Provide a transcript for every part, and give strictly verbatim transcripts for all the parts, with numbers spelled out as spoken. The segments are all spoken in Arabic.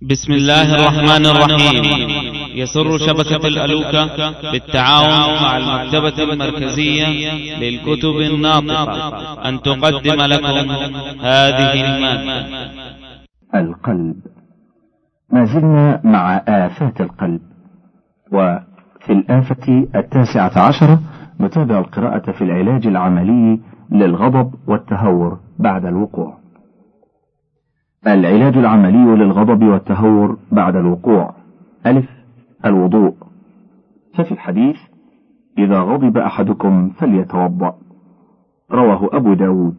بسم الله الرحمن الرحيم. يسر شبكة الألوكة بالتعاون مع المكتبة المركزية للكتب الناطقة أن تقدم لكم هذه المادة. القلب. ما زلنا مع آفات القلب، وفي الآفة التاسعة عشرة نتابع القراءة في العلاج العملي للغضب والتهور بعد الوقوع. العلاج العملي للغضب والتهور بعد الوقوع: ألف، الوضوء. ففي الحديث: إذا غضب أحدكم فليتوضأ، رواه أبو داود.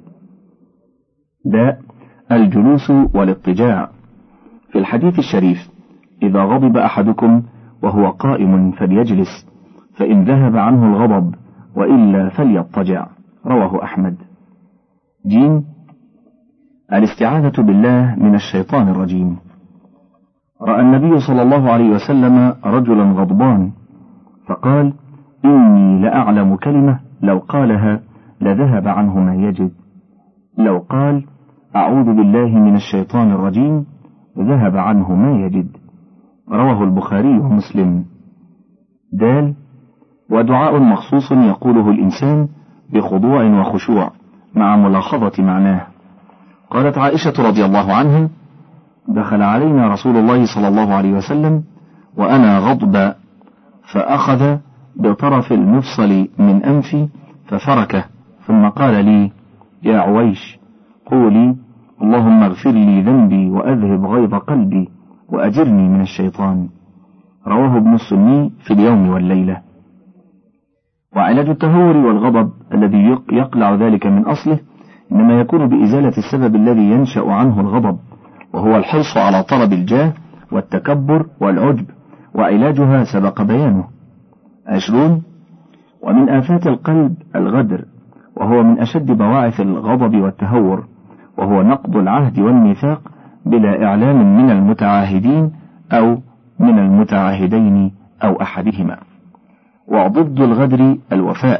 باء، الجلوس والاضطجاع. في الحديث الشريف: إذا غضب أحدكم وهو قائم فليجلس، فإن ذهب عنه الغضب وإلا فليضطجع، رواه أحمد. جيم، الاستعاذة بالله من الشيطان الرجيم. رأى النبي صلى الله عليه وسلم رجلا غضبان فقال: إني لأعلم كلمة لو قالها لذهب عنه ما يجد. لو قال: أعوذ بالله من الشيطان الرجيم، ذهب عنه ما يجد، رواه البخاري ومسلم. دال، ودعاء مخصوص يقوله الإنسان بخضوع وخشوع مع ملاحظة معناه. قالت عائشة رضي الله عنها: دخل علينا رسول الله صلى الله عليه وسلم وأنا غضب، فأخذ بطرف المفصل من أنفي ففركه، ثم قال لي: يا عويش، قولي اللهم اغفر لي ذنبي وأذهب غيظ قلبي وأجرني من الشيطان، رواه ابن السني في اليوم والليلة. وعلاج التهور والغضب الذي يقلع ذلك من أصله إنما يكون بإزالة السبب الذي ينشأ عنه الغضب، وهو الحرص على طلب الجاه والتكبر والعجب، وعلاجها سبق بيانه. عشرون، ومن آفات القلب الغدر، وهو من أشد بواعث الغضب والتهور، وهو نقض العهد والميثاق بلا إعلام من المتعاهدين أو من المتعاهدين أو أحدهما. وضد الغدر الوفاء.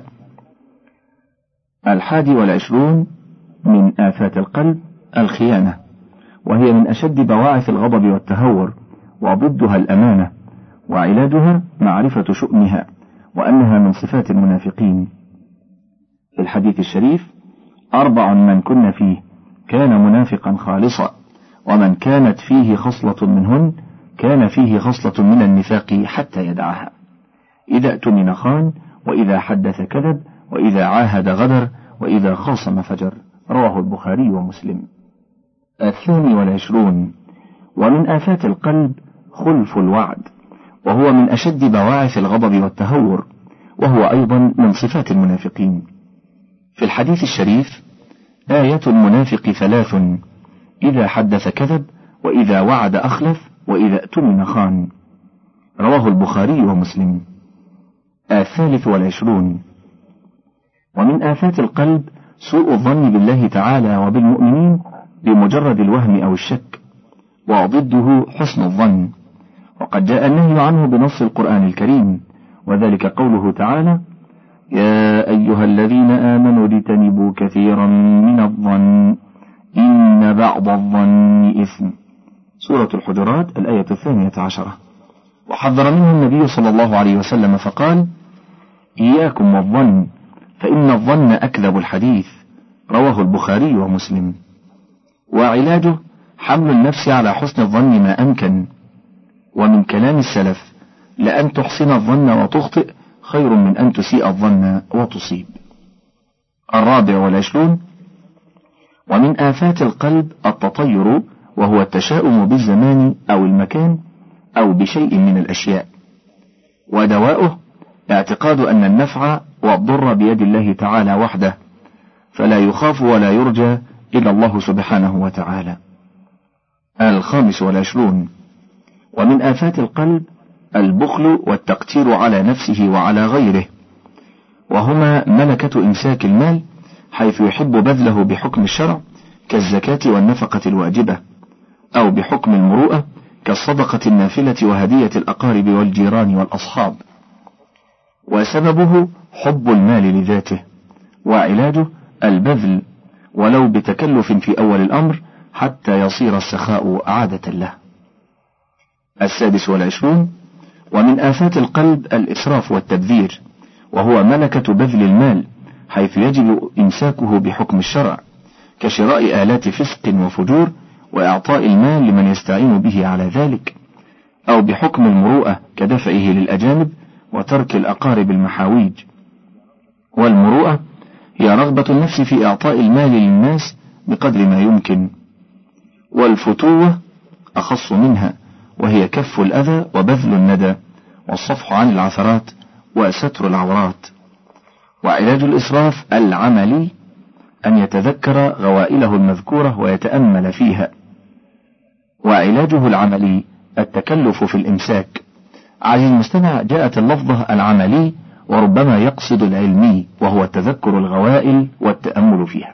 الحادي والعشرون من آفات القلب الخيانة، وهي من أشد بواعث الغضب والتهور، وضدها الأمانة، وعلاجها معرفة شؤمها وأنها من صفات المنافقين. في الحديث الشريف: أربع من كن فيه كان منافقا خالصا، ومن كانت فيه خصلة منهن كان فيه خصلة من النفاق حتى يدعها: إذا اؤتمن خان، وإذا حدث كذب، وإذا عاهد غدر، وإذا خاصم فجر، رواه البخاري ومسلم. الثاني والعشرون، ومن آفات القلب خلف الوعد، وهو من أشد بواعث الغضب والتهور، وهو أيضا من صفات المنافقين. في الحديث الشريف: آية المنافق ثلاث: إذا حدث كذب، وإذا وعد أخلف، وإذا اؤتمن خان، رواه البخاري ومسلم. الثالث والعشرون، ومن آفات القلب سوء الظن بالله تعالى وبالمؤمنين بمجرد الوهم أو الشك، وضده حسن الظن، وقد جاء النهي عنه بنص القرآن الكريم، وذلك قوله تعالى: يا أيها الذين آمنوا اجتنبوا كثيرا من الظن إن بعض الظن إثم، سورة الحجرات الآية الثانية عشرة. وحذر منه النبي صلى الله عليه وسلم فقال: إياكم والظن فإن الظن أكذب الحديث، رواه البخاري ومسلم. وعلاجه حمل النفس على حسن الظن ما أمكن، ومن كلام السلف: لأن تحسن الظن وتخطئ خير من أن تسيء الظن وتصيب. الرابع والعشرون، ومن آفات القلب التطير، وهو التشاؤم بالزمان أو المكان أو بشيء من الأشياء، ودواؤه اعتقاد أن النفع والضر بيد الله تعالى وحده، فلا يخاف ولا يرجى إلا الله سبحانه وتعالى. الخامس والعشرون، ومن آفات القلب البخل والتقتير على نفسه وعلى غيره، وهما ملكة إمساك المال، حيث يحب بذله بحكم الشرع كالزكاة والنفقة الواجبة، أو بحكم المروءة كالصدقة النافلة وهدية الأقارب والجيران والأصحاب، وسببه حب المال لذاته. وعلاجه البذل ولو بتكلف في أول الأمر حتى يصير السخاء عادة له. السادس والعشرون: ومن آفات القلب الإسراف والتبذير، وهو ملكة بذل المال، حيث يجب إمساكه بحكم الشرع، كشراء آلات فسق وفجور، وإعطاء المال لمن يستعين به على ذلك، أو بحكم المروءة كدفعه للأجانب وترك الأقارب المحاويج. والمروءة هي رغبة النفس في إعطاء المال للناس بقدر ما يمكن. والفتوة أخص منها، وهي كف الأذى وبذل الندى والصفح عن العثرات وستر العورات. وعلاج الإسراف العملي أن يتذكر غوائله المذكورة ويتأمل فيها. وعلاجه العملي التكلف في الإمساك. عزيزي المستمع، جاءت اللفظة العملي وربما يقصد العلمي، وهو تذكر الغوائل والتأمل فيها.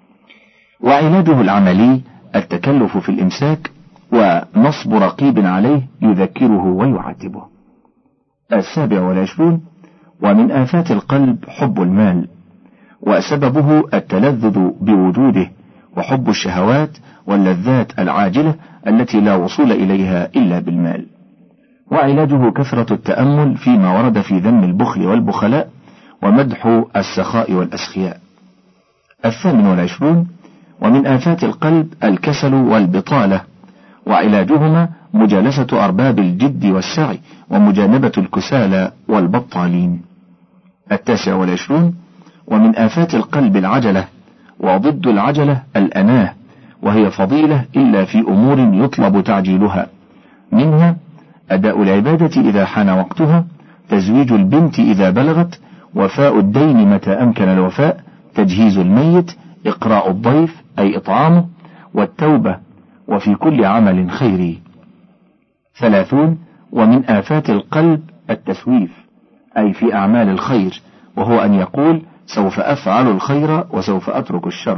وعلاجه العملي التكلف في الإمساك ونصب رقيب عليه يذكره ويعاتبه. السابع والعشرون: ومن آفات القلب حب المال، وسببه التلذذ بوجوده، وحب الشهوات واللذات العاجلة التي لا وصول إليها إلا بالمال. وعلاجه كثرة التأمل فيما ورد في ذم البخل والبخلاء ومدح السخاء والأسخياء. الثامن والعشرون: ومن آفات القلب الكسل والبطالة، وعلاجهما مجالسة أرباب الجد والسعي ومجانبة الكسالى والبطالين. التاسع والعشرون: ومن آفات القلب العجلة، وضد العجلة الأناه، وهي فضيلة إلا في أمور يطلب تعجيلها، منها أداء العبادة إذا حان وقتها، تزويج البنت إذا بلغت، وفاء الدين متى أمكن الوفاء، تجهيز الميت، إقراء الضيف أي إطعامه، والتوبة، وفي كل عمل خيري. ثلاثون: ومن آفات القلب التسويف، أي في أعمال الخير، وهو أن يقول سوف أفعل الخير وسوف أترك الشر.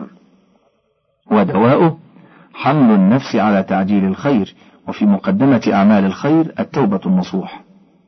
ودواؤه حمل النفس على تعجيل الخير، وفي مقدمة أعمال الخير التوبة النصوح.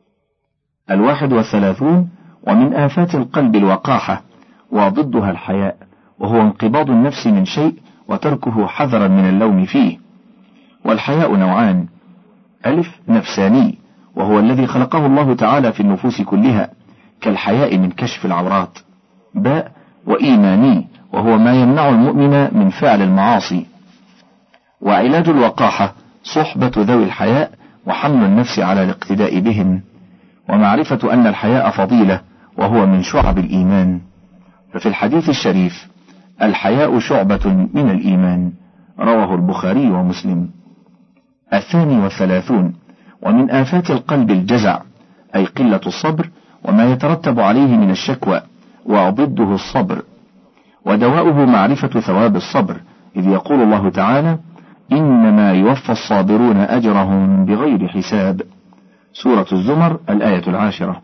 الواحد والثلاثون: ومن آفات القلب الوقاحة، وضدها الحياء، وهو انقباض النفس من شيء وتركه حذرا من اللوم فيه. والحياء نوعان: ألف نفساني، وهو الذي خلقه الله تعالى في النفوس كلها، كالحياء من كشف العورات. باء وإيماني، وهو ما يمنع المؤمن من فعل المعاصي. وعلاج الوقاحة صحبة ذوي الحياء، وحمل النفس على الاقتداء بهم، ومعرفة أن الحياء فضيلة، وهو من شعب الإيمان. ففي الحديث الشريف: الحياء شعبة من الإيمان، رواه البخاري ومسلم. الثاني والثلاثون: ومن آفات القلب الجزع، أي قلة الصبر وما يترتب عليه من الشكوى، وضده الصبر. ودواؤه معرفة ثواب الصبر، إذ يقول الله تعالى: إنما يوفى الصابرون أجرهم بغير حساب. سورة الزمر الآية العاشرة.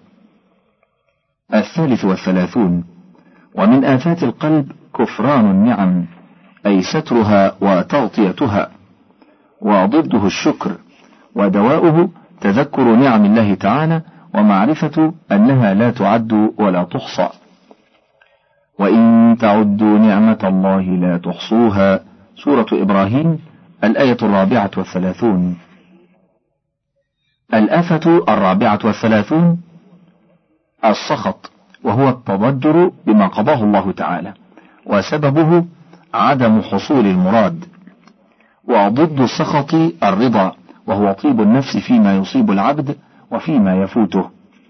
الثالث والثلاثون: ومن آفات القلب كفران النعم، أي سترها وتغطيتها، وضده الشكر. ودواؤه تذكر نعم الله تعالى ومعرفة أنها لا تعد ولا تحصى. وإن تعدوا نعمة الله لا تحصوها. سورة إبراهيم الآية الرابعة والثلاثون. الآفة الرابعة والثلاثون: السخط، وهو التضجر بما قضاه الله تعالى، وسببه عدم حصول المراد. وضد السخط الرضا، وهو طيب النفس فيما يصيب العبد وفيما يفوته.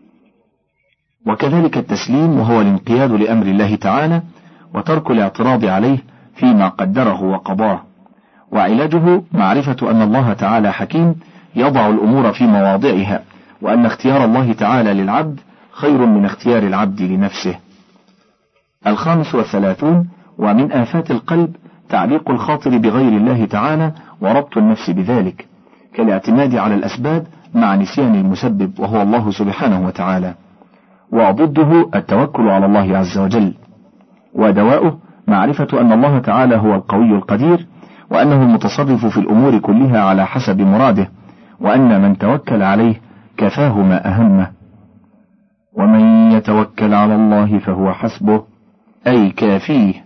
وكذلك التسليم، وهو الانقياد لأمر الله تعالى وترك الاعتراض عليه فيما قدره وقضاه. وعلاجه معرفة أن الله تعالى حكيم يضع الأمور في مواضعها، وأن اختيار الله تعالى للعبد خير من اختيار العبد لنفسه. الخامس والثلاثون: ومن آفات القلب تعليق الخاطر بغير الله تعالى وربط النفس بذلك، كالاعتماد على الأسباب مع نسيان المسبب، وهو الله سبحانه وتعالى. وضده التوكل على الله عز وجل. ودواؤه معرفة أن الله تعالى هو القوي القدير، وأنه المتصرف في الأمور كلها على حسب مراده، وأن من توكل عليه كفاه ما أهمه. ومن يتوكل على الله فهو حسبه، أي كافيه.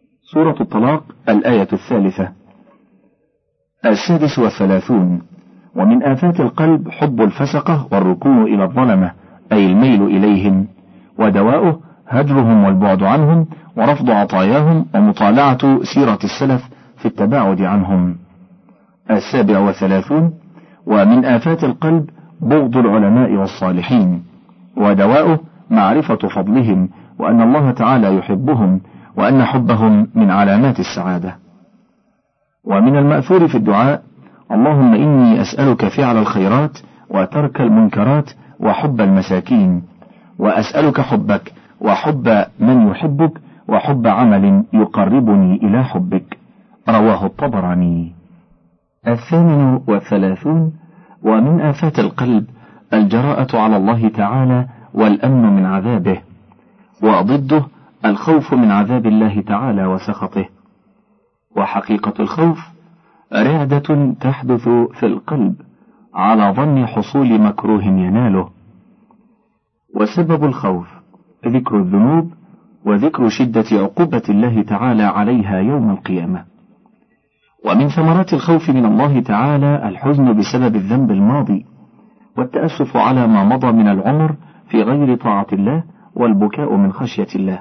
سورة الطلاق الآية الثالثة. السادس والثلاثون: ومن آفات القلب حب الفسقة والركون إلى الظلمة، أي الميل إليهم، ودواؤه هجرهم والبعد عنهم ورفض عطاياهم ومطالعة سيرة السلف في التباعد عنهم. السابع والثلاثون: ومن آفات القلب بغض العلماء والصالحين، ودواؤه معرفة فضلهم وأن الله تعالى يحبهم وأن حبهم من علامات السعادة. ومن المأثور في الدعاء: اللهم إني أسألك فعل الخيرات وترك المنكرات وحب المساكين، وأسألك حبك وحب من يحبك وحب عمل يقربني إلى حبك. رواه الطبراني. الثامن والثلاثون: ومن آفات القلب الجراءة على الله تعالى والأمن من عذابه، وضده الخوف من عذاب الله تعالى وسخطه. وحقيقة الخوف رعدة تحدث في القلب على ظن حصول مكروه يناله. وسبب الخوف ذكر الذنوب وذكر شدة عقوبة الله تعالى عليها يوم القيامة. ومن ثمرات الخوف من الله تعالى الحزن بسبب الذنب الماضي، والتأسف على ما مضى من العمر في غير طاعة الله، والبكاء من خشية الله.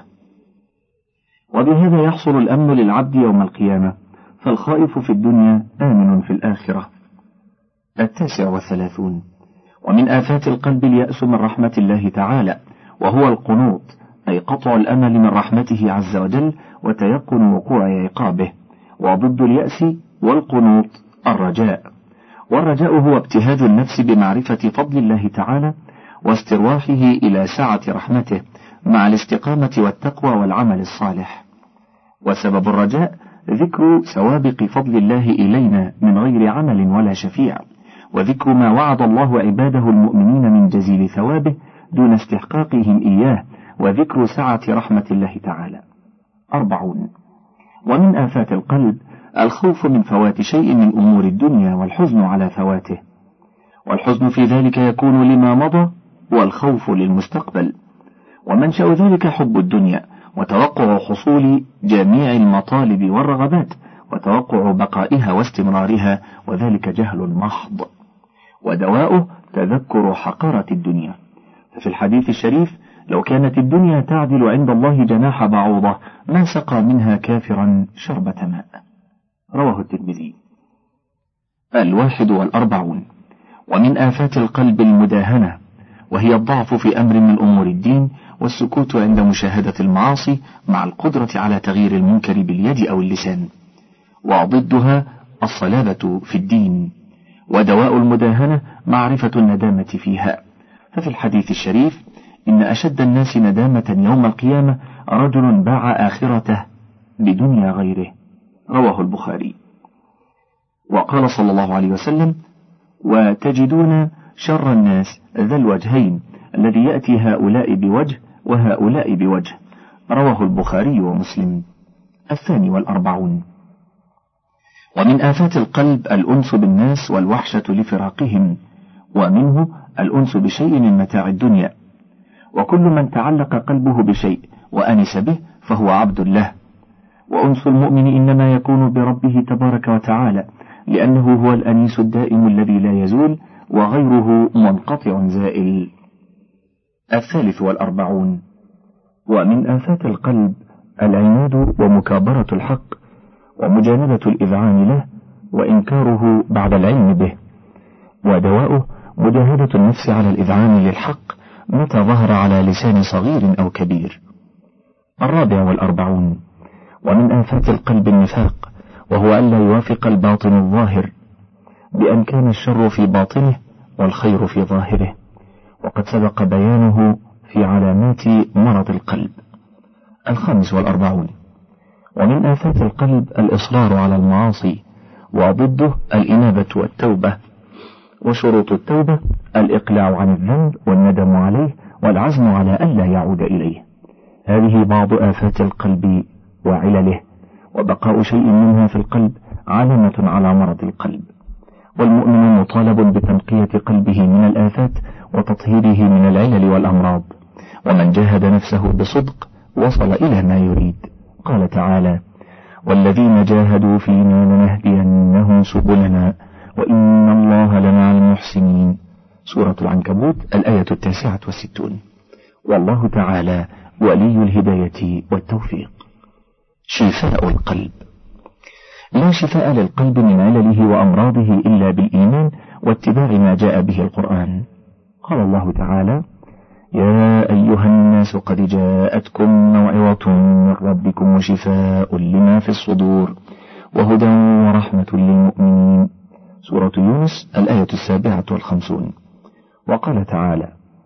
وبهذا يحصل الأمن للعبد يوم القيامة، فالخائف في الدنيا آمن في الآخرة. التاسع والثلاثون: ومن آفات القلب اليأس من رحمة الله تعالى، وهو القنوط، أي قطع الأمل من رحمته عز وجل وتيقن وقوع عقابه. وضد اليأس والقنوط الرجاء، والرجاء هو ابتهاج النفس بمعرفة فضل الله تعالى واسترواحه إلى سعة رحمته مع الاستقامة والتقوى والعمل الصالح. وسبب الرجاء ذكر سوابق فضل الله إلينا من غير عمل ولا شفيع، وذكر ما وعد الله عباده المؤمنين من جزيل ثوابه دون استحقاقهم إياه، وذكر سعة رحمة الله تعالى. أربعون: ومن آفات القلب الخوف من فوات شيء من أمور الدنيا والحزن على فواته، والحزن في ذلك يكون لما مضى والخوف للمستقبل. ومنشأ ذلك حب الدنيا وتوقع حصول جميع المطالب والرغبات، وتوقع بقائها واستمرارها، وذلك جهل محض. ودواؤه تذكر حقارة الدنيا، ففي الحديث الشريف: لو كانت الدنيا تعدل عند الله جناح بعوضة ما سقى منها كافرا شربة ماء. رواه الترمذي. الواحد والأربعون: ومن آفات القلب المداهنة، وهي الضعف في أمر من أمور الدين، والسكوت عند مشاهدة المعاصي مع القدرة على تغيير المنكر باليد أو اللسان. وضدها الصلابة في الدين. ودواء المداهنة معرفة الندامة فيها، ففي الحديث الشريف: إن أشد الناس ندامة يوم القيامة رجل باع آخرته بدنيا غيره. رواه البخاري. وقال صلى الله عليه وسلم: وتجدون شر الناس ذا الوجهين، الذي يأتي هؤلاء بوجه وهؤلاء بوجه. رواه البخاري ومسلم. الثاني والأربعون: ومن آفات القلب الأنس بالناس والوحشة لفراقهم، ومنه الأنس بشيء من متاع الدنيا. وكل من تعلق قلبه بشيء وأنس به فهو عبد له. وأنس المؤمن إنما يكون بربه تبارك وتعالى، لأنه هو الأنيس الدائم الذي لا يزول، وغيره منقطع زائل. الثالث والأربعون: ومن آفات القلب العناد ومكابرة الحق، ومجانبة الإذعان له، وإنكاره بعد العلم به. ودواؤه مجاهدة النفس على الإذعان للحق متى ظهر على لسان صغير أو كبير. الرابع والأربعون: ومن آفات القلب النفاق، وهو ألا يوافق الباطن الظاهر، بأن كان الشر في باطنه والخير في ظاهره، وقد سبق بيانه في علامات مرض القلب. الخامس والأربعون: ومن آفات القلب الإصرار على المعاصي، وضده الإنابة والتوبة. وشروط التوبة الإقلاع عن الذنب والندم عليه والعزم على ألا يعود إليه. هذه بعض آفات القلب وعلله، وبقاء شيء منها في القلب علامة على مرض القلب. والمؤمن مطالب بتنقية قلبه من الآفات وتطهيره من العلل والأمراض، ومن جاهد نفسه بصدق وصل إلى ما يريد. قال تعالى: والذين جاهدوا فينا لنهدينهم سبلنا وإن الله لمع المحسنين. سورة العنكبوت الآية التاسعة والستون. والله تعالى ولي الهداية والتوفيق. شفاء القلب. لا شفاء للقلب من علله وأمراضه إلا بالإيمان واتباع ما جاء به القرآن. قال الله تعالى: يا أيها الناس قد جاءتكم موعظة من ربكم وشفاء لما في الصدور وهدى ورحمة للمؤمنين. سورة يونس الآية السابعة والخمسون. وقال تعالى: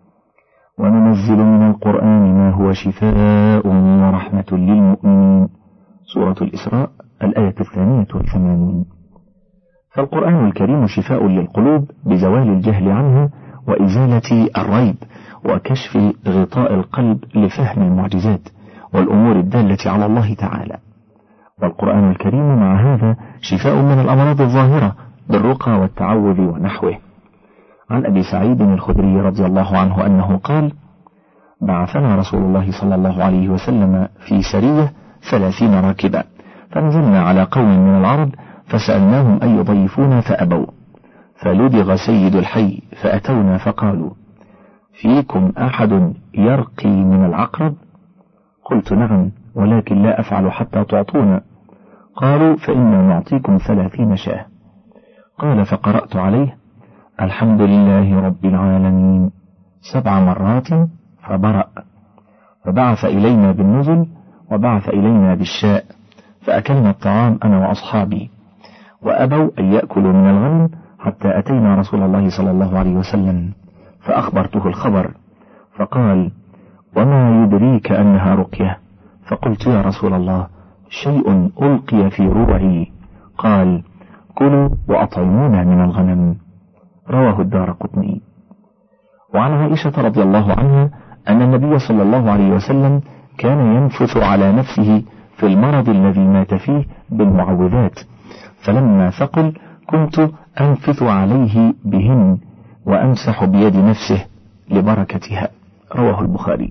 وننزل من القرآن ما هو شفاء ورحمة للمؤمنين. سورة الإسراء الآية الثانية والثمانين. فالقرآن الكريم شفاء للقلوب بزوال الجهل عنه وإزالة الريب وكشف غطاء القلب لفهم المعجزات والأمور الدالة على الله تعالى. والقرآن الكريم مع هذا شفاء من الأمراض الظاهرة بالرقى والتعوذ ونحوه. عن أبي سعيد الخدري رضي الله عنه أنه قال: بعثنا رسول الله صلى الله عليه وسلم في سرية ثلاثين راكبا، فنزلنا على قوم من العرب فسألناهم أن يضيفونا فأبوا، فلدغ سيد الحي فأتونا فقالوا: فيكم أحد يرقي من العقرب؟ قلت: نعم، ولكن لا أفعل حتى تعطونا. قالوا: فإنا نعطيكم ثلاثين شاة. قال: فقرأت عليه: الحمد لله رب العالمين سبع مرات فبرأ، فبعث إلينا بالنزل وبعث إلينا بالشاء، فأكلنا الطعام أنا وأصحابي، وأبوا أن يأكلوا من الغنم حتى أتينا رسول الله صلى الله عليه وسلم فأخبرته الخبر، فقال: وما يدريك أنها رقية؟ فقلت: يا رسول الله، شيء ألقي في روعي. قال: كلوا وأطعمونا من الغنم. رواه الدارقطني. وعن عائشة رضي الله عنها أن النبي صلى الله عليه وسلم كان ينفث على نفسه في المرض الذي مات فيه بالمعوذات، فلما ثقل كنت أنفث عليه بهن وأمسح بيد نفسه لبركتها. رواه البخاري.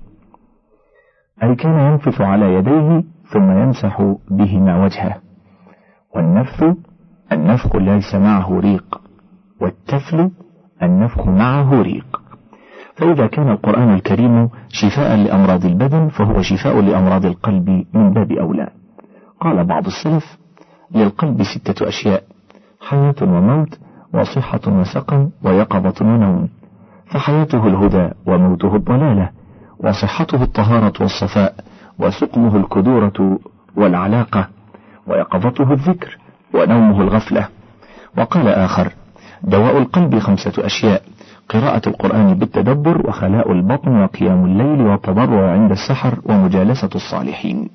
أي كان ينفث على يديه ثم يمسح بهما وجهه. والنفث النفخ ليس معه ريق، والتفل النفخ معه ريق. فإذا كان القرآن الكريم شفاء لأمراض البدن فهو شفاء لأمراض القلب من باب أولى. قال بعض السلف: للقلب ستة أشياء: حياة وموت وصحة وسقم ويقظة ونوم، فحياته الهدى وموته الضلالة، وصحته الطهارة والصفاء، وسقمه الكدورة والعلاقة، ويقظته الذكر، ونومه الغفلة. وقال آخر: دواء القلب خمسة أشياء: قراءة القرآن بالتدبر، وخلاء البطن، وقيام الليل، والتضرع عند السحر، ومجالسة الصالحين.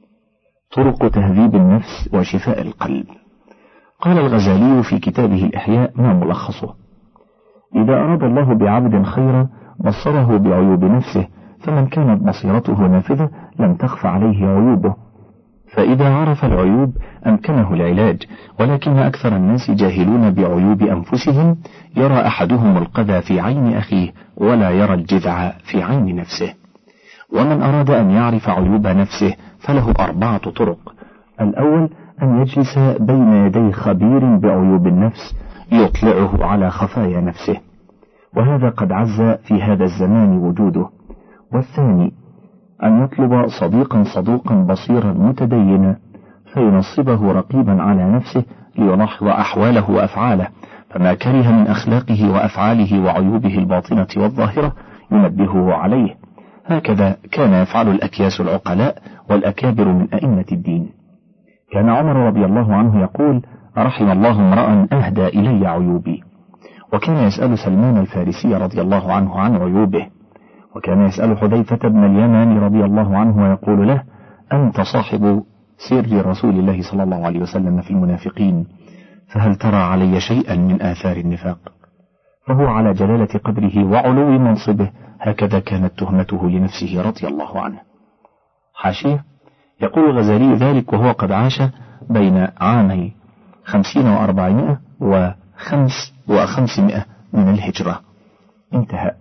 طرق تهذيب النفس وشفاء القلب. قال الغزالي في كتابه الإحياء ما ملخصه: إذا أراد الله بعبد خيرا بصره بعيوب نفسه، فمن كانت بصيرته نافذة لم تخف عليه عيوبه، فإذا عرف العيوب أمكنه العلاج. ولكن أكثر الناس جاهلون بعيوب أنفسهم، يرى أحدهم القذى في عين أخيه ولا يرى الجذع في عين نفسه. ومن أراد أن يعرف عيوب نفسه فله أربعة طرق: الأول أن يجلس بين يدي خبير بعيوب النفس يطلعه على خفايا نفسه، وهذا قد عز في هذا الزمان وجوده. والثاني أن يطلب صديقا صدوقا بصيرا متدينا فينصبه رقيبا على نفسه ليلاحظ أحواله وأفعاله، فما كره من أخلاقه وأفعاله وعيوبه الباطنة والظاهرة ينبهه عليه. هكذا كان يفعل الأكياس العقلاء والأكابر من أئمة الدين. كان عمر رضي الله عنه يقول: رحم الله امرأ أهدى إلي عيوبي. وكان يسأل سلمان الفارسي رضي الله عنه عن عيوبه. وكان يسأل حذيفة بن اليمان رضي الله عنه ويقول له: أنت صاحب سر رسول الله صلى الله عليه وسلم في المنافقين، فهل ترى علي شيئا من آثار النفاق؟ فهو على جلالة قدره وعلو منصبه هكذا كانت تهمته لنفسه رضي الله عنه. حاشية: يقول الغزالي ذلك وهو قد عاش بين عامي خمسين وأربعمائة وخمس وخمسمائة من الهجرة. انتهى.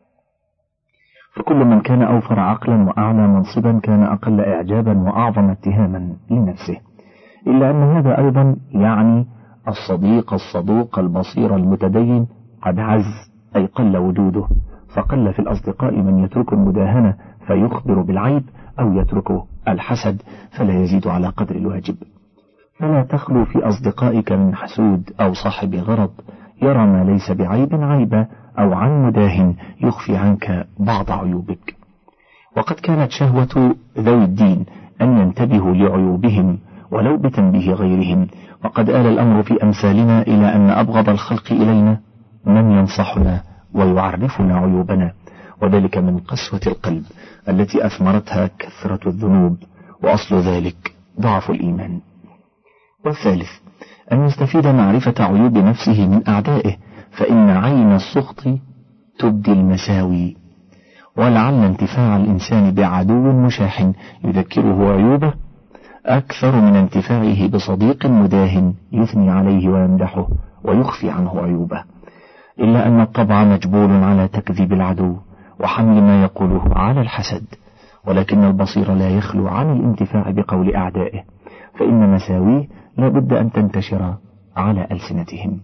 فكل من كان أوفر عقلا وأعلى منصبا كان أقل إعجابا وأعظم اتهاما لنفسه، إلا أن هذا أيضا يعني الصديق الصدوق البصير المتدين قد عز، أي قل وجوده، فقل في الأصدقاء من يترك المداهنة فيخبر بالعيب، أو يترك الحسد فلا يزيد على قدر الواجب. فلا تخلو في أصدقائك من حسود أو صاحب غرض يرى ما ليس بعيب عيبا، أو عن مداهن يخفي عنك بعض عيوبك. وقد كانت شهوة ذوي الدين أن ينتبهوا لعيوبهم ولو بتنبيه غيرهم، وقد آل الأمر في أمثالنا إلى أن أبغض الخلق إلينا من ينصحنا ويعرفنا عيوبنا، وذلك من قسوة القلب التي أثمرتها كثرة الذنوب، وأصل ذلك ضعف الإيمان. والثالث أن يستفيد معرفة عيوب نفسه من أعدائه، فإن عين السخط تبدي المساوي، ولعل انتفاع الإنسان بعدو مشاح يذكره عيوبه أكثر من انتفاعه بصديق مداهن يثني عليه ويمدحه ويخفي عنه عيوبه، إلا أن الطبع مجبول على تكذيب العدو وحمل ما يقوله على الحسد، ولكن البصير لا يخلو عن الانتفاع بقول أعدائه، فإن مساويه لا بد أن تنتشر على ألسنتهم.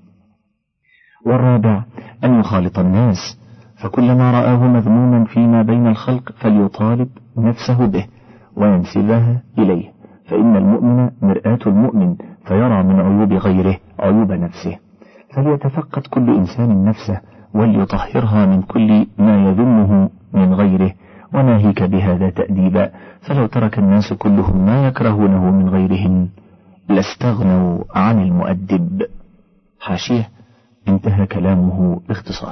والرابع أن يخالط الناس، فكلما رآه مذموما فيما بين الخلق فليطالب نفسه به وينسبها إليه، فإن المؤمن مرآة المؤمن، فيرى من عيوب غيره عيوب نفسه. فليتفقد كل إنسان نفسه وليطهرها من كل ما يذمه من غيره، وناهيك بهذا تأديبا، فلو ترك الناس كلهم ما يكرهونه من غيرهم لاستغنوا عن المؤدب. حاشية، انتهى كلامه باختصار.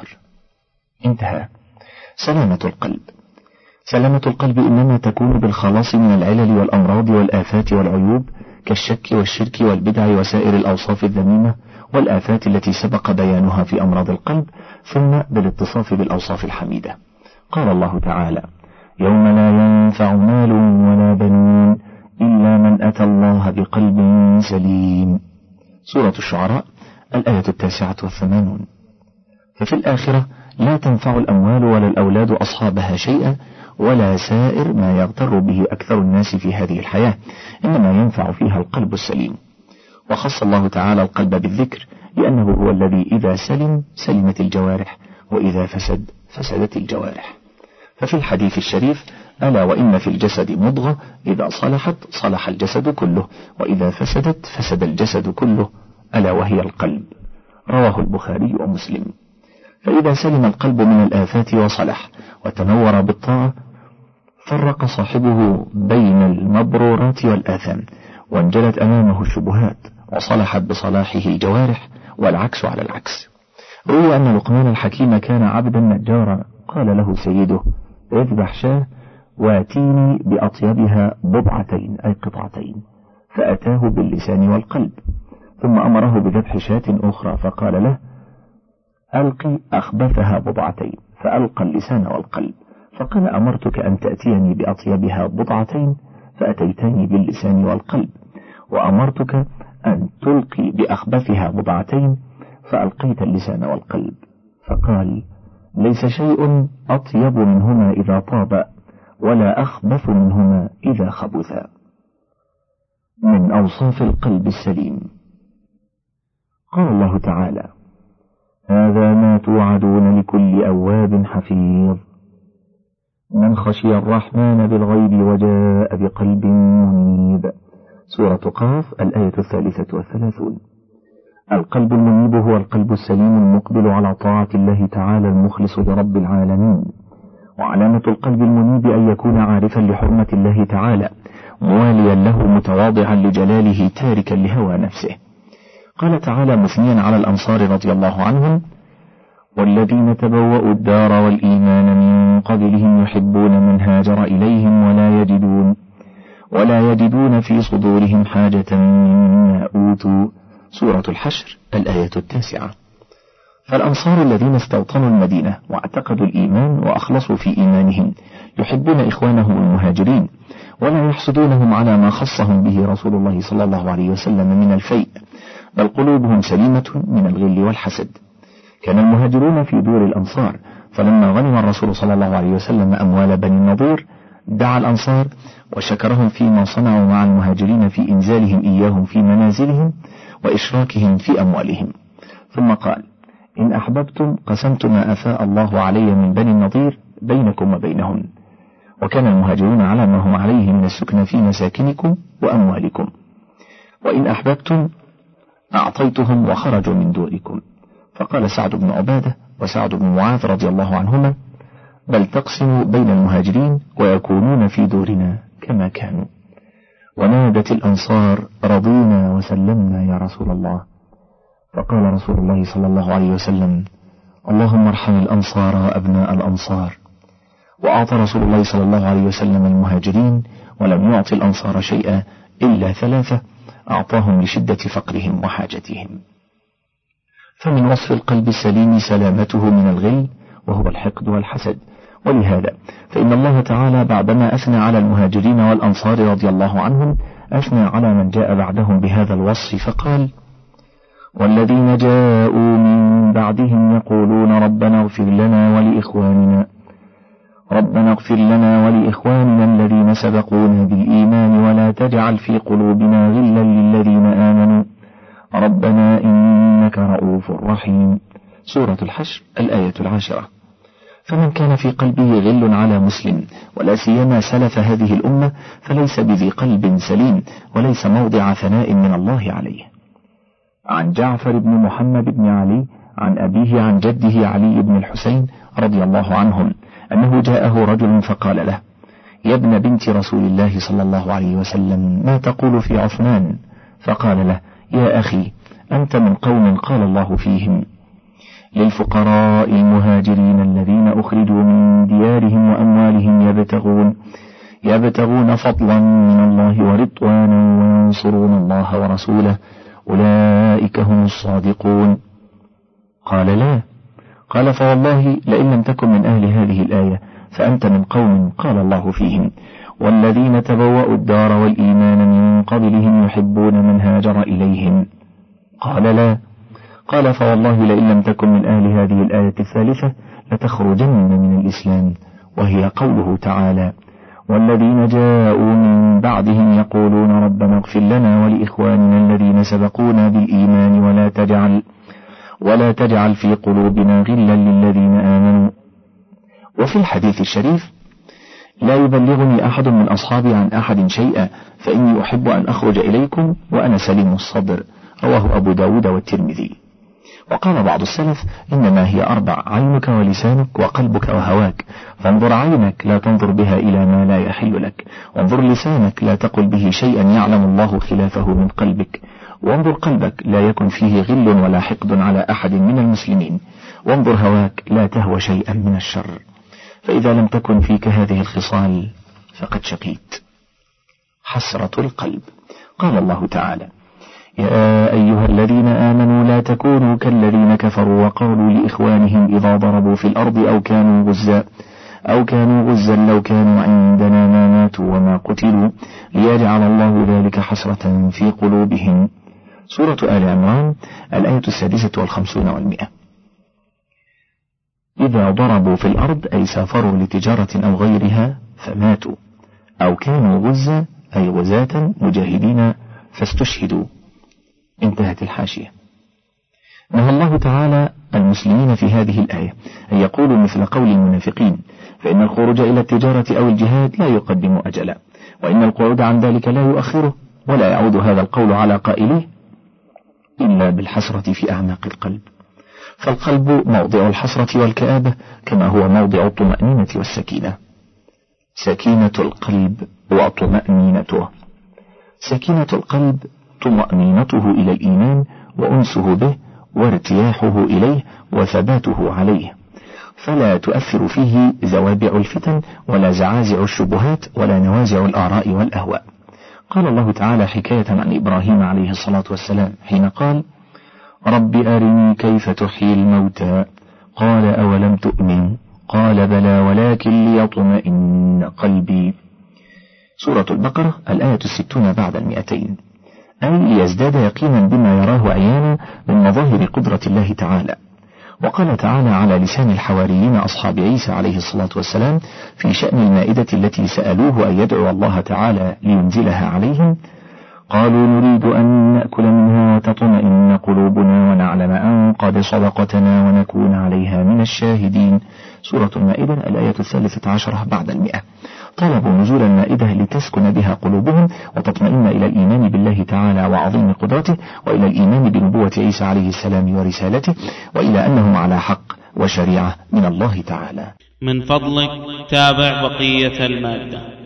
انتهى. سلامة القلب. سلامة القلب إنما تكون بالخلاص من العلل والأمراض والآفات والعيوب كالشك والشرك والبدع وسائر الأوصاف الذميمة والآفات التي سبق بيانها في أمراض القلب، ثم بالاتصاف بالأوصاف الحميدة. قال الله تعالى: يوم لا ينفع مال ولا بنون إلا من أتى الله بقلب سليم. سورة الشعراء الآية التاسعة والثمانون. ففي الآخرة لا تنفع الأموال ولا الأولاد أصحابها شيئا، ولا سائر ما يغتر به أكثر الناس في هذه الحياة، إنما ينفع فيها القلب السليم. وخص الله تعالى القلب بالذكر لأنه هو الذي إذا سلم سلمت الجوارح، وإذا فسد فسدت الجوارح. ففي الحديث الشريف: ألا وإن في الجسد مضغة إذا صلحت صلح الجسد كله، وإذا فسدت فسد الجسد كله، ألا وهي القلب. رواه البخاري ومسلم. فإذا سلم القلب من الآفات وصلح وتنور بالطاعة فرق صاحبه بين المبرورات والآثام، وانجلت أمامه الشبهات، وصلحت بصلاحه الجوارح، والعكس على العكس. روي أن لقمان الحكيم كان عبدا نجارا، قال له سيده: اذبح شاه واتيني بأطيبها بضعتين أي قطعتين، فأتاه باللسان والقلب، ثم أمره بذبح شاة أخرى فقال له: ألقي أخبثها بضعتين، فألقى اللسان والقلب، فقال: أمرتك أن تأتيني بأطيبها بضعتين فأتيتني باللسان والقلب، وأمرتك أن تلقي بأخبثها بضعتين فألقيت اللسان والقلب. فقال: ليس شيء أطيب منهما إذا طاب، ولا أخبث منهما إذا خبثا. من أوصاف القلب السليم. قال الله تعالى: هذا ما توعدون لكل أواب حفيظ. من خشي الرحمن بالغيب وجاء بقلب منيب. سورة قاف الآية الثالثة والثلاثون. القلب المنيب هو القلب السليم المقبل على طاعة الله تعالى المخلص لرب العالمين. وعلامة القلب المنيب أن يكون عارفا لحرمة الله تعالى، مواليا له متواضعا لجلاله، تاركا لهوى نفسه. قال تعالى مثنيا على الأنصار رضي الله عنهم: والذين تبوأوا الدار والإيمان من قبلهم يحبون من هاجر إليهم ولا يجدون ولا يجدون في صدورهم حاجة مما أوتوا. سورة الحشر الآية التاسعة. فالأنصار الذين استوطنوا المدينة واعتقدوا الإيمان وأخلصوا في إيمانهم يحبون إخوانهم المهاجرين، ولا يحسدونهم على ما خصهم به رسول الله صلى الله عليه وسلم من الفيء، بل قلوبهم سليمة من الغل والحسد. كان المهاجرون في دور الأنصار، فلما غنم الرسول صلى الله عليه وسلم أموال بني النضير دعا الأنصار وشكرهم فيما صنعوا مع المهاجرين في إنزالهم إياهم في منازلهم وإشراكهم في أموالهم. ثم قال: إن أحببتم قسمت ما أفاء الله علي من بني النضير بينكم وبينهم، وكان المهاجرون على ما هم عليه من السكن في مساكنكم وأموالكم، وإن أحببتم أعطيتهم وخرجوا من دوركم. فقال سعد بن عبادة وسعد بن معاذ رضي الله عنهما: بل تقسم بين المهاجرين ويكونون في دورنا كما كانوا. ونادت الأنصار: رضينا وسلمنا يا رسول الله. فقال رسول الله صلى الله عليه وسلم: اللهم ارحم الأنصار وأبناء الأنصار. وأعطى رسول الله صلى الله عليه وسلم المهاجرين ولم يعطي الأنصار شيئا إلا ثلاثة أعطاهم لشدة فقرهم وحاجتهم. فمن وصف القلب السليم سلامته من الغل وهو الحقد والحسد، ولهذا فإن الله تعالى بعدما أثنى على المهاجرين والأنصار رضي الله عنهم أثنى على من جاء بعدهم بهذا الوصف فقال: والذين جاءوا من بعدهم يقولون ربنا اغفر لنا ولإخواننا ربنا اغفر لنا ولإخواننا الذين سبقونا بالإيمان ولا تجعل في قلوبنا غلا للذين آمنوا ربنا إنك رؤوف رحيم. سورة الحشر الآية العاشرة. فمن كان في قلبه غل على مسلم ولا سيما سلف هذه الأمة فليس بذي قلب سليم وليس موضع ثناء من الله عليه. عن جعفر بن محمد بن علي عن أبيه عن جده علي بن الحسين رضي الله عنهم أنه جاءه رجل فقال له: يا ابن بنت رسول الله صلى الله عليه وسلم، ما تقول في عثمان؟ فقال له: يا أخي، أنت من قوم قال الله فيهم: للفقراء المهاجرين الذين أخرجوا من ديارهم وأموالهم يبتغون يبتغون فضلا من الله ورضوانا وينصرون الله ورسوله أولئك هم الصادقون. قال: لا. قال: فوالله لئن لم تكن من أهل هذه الآية فأنت من قوم قال الله فيهم: والذين تبوأوا الدار والإيمان من قبلهم يحبون من هاجر إليهم. قال: لا. قال: فوالله لئن لم تكن من أهل هذه الآية الثالثة لتخرجن من الإسلام، وهي قوله تعالى: والذين جاءوا من بعدهم يقولون ربنا اغفر لنا ولإخواننا الذين سبقونا بالإيمان ولا تجعل ولا تجعل في قلوبنا غلا للذين آمنوا. وفي الحديث الشريف: لا يبلغني أحد من أصحابي عن أحد شيئا فإني أحب أن أخرج إليكم وأنا سليم الصدر. رواه أبو داود والترمذي. وقال بعض السلف: إنما هي أربع: عينك ولسانك وقلبك وهواك، فانظر عينك لا تنظر بها إلى ما لا يحل لك، وانظر لسانك لا تقل به شيئا يعلم الله خلافه من قلبك، وانظر قلبك لا يكن فيه غل ولا حقد على أحد من المسلمين، وانظر هواك لا تهوى شيئا من الشر، فإذا لم تكن فيك هذه الخصال فقد شقيت. حسرة القلب. قال الله تعالى: يا أيها الذين آمنوا لا تكونوا كالذين كفروا وقالوا لإخوانهم إذا ضربوا في الأرض أو كانوا غزا أو كانوا غزا لو كانوا عندنا ما ماتوا وما قتلوا ليجعل الله ذلك حسرة في قلوبهم. سورة آل عمران الآية السادسة والخمسون والمئة. إذا ضربوا في الأرض أي سافروا لتجارة أو غيرها فماتوا، أو كانوا غزا أي غزاة مجاهدين فاستشهدوا. انتهت الحاشية. نهى الله تعالى المسلمين في هذه الآية أن يقولوا مثل قول المنافقين، فإن الخروج إلى التجارة أو الجهاد لا يقدم أجلا، وإن القعود عن ذلك لا يؤخره، ولا يعود هذا القول على قائله إلا بالحسرة في أعماق القلب. فالقلب موضع الحسرة والكآبة كما هو موضع الطمأنينة والسكينة. سكينة القلب وطمأنينته. سكينة القلب طمأنينته إلى الإيمان وأنسه به وارتياحه إليه وثباته عليه، فلا تؤثر فيه زوابع الفتن ولا زعازع الشبهات ولا نوازع الآراء والأهواء. قال الله تعالى حكاية عن إبراهيم عليه الصلاة والسلام حين قال: رب أرني كيف تحيي الموتى قال أولم تؤمن قال بلى ولكن ليطمئن قلبي. سورة البقرة الآية الستون بعد المئتين. أي ليزداد يقينا بما يراه عيانا من مظاهر قدرة الله تعالى. وقال تعالى على لسان الحواريين أصحاب عيسى عليه الصلاة والسلام في شأن المائدة التي سألوه أن يدعو الله تعالى لينزلها عليهم: قالوا نريد أن نأكل منها وتطمئن قلوبنا ونعلم أن قد صدقتنا ونكون عليها من الشاهدين. سورة المائدة الآية الثالثة عشرة بعد المئة. طلبوا نزول المائدة لتسكن بها قلوبهم وتطمئن إلى الإيمان بالله تعالى وعظيم قدرته، وإلى الإيمان بنبوة عيسى عليه السلام ورسالته، وإلى أنهم على حق وشريعة من الله تعالى. من فضلك تابع بقية المادة.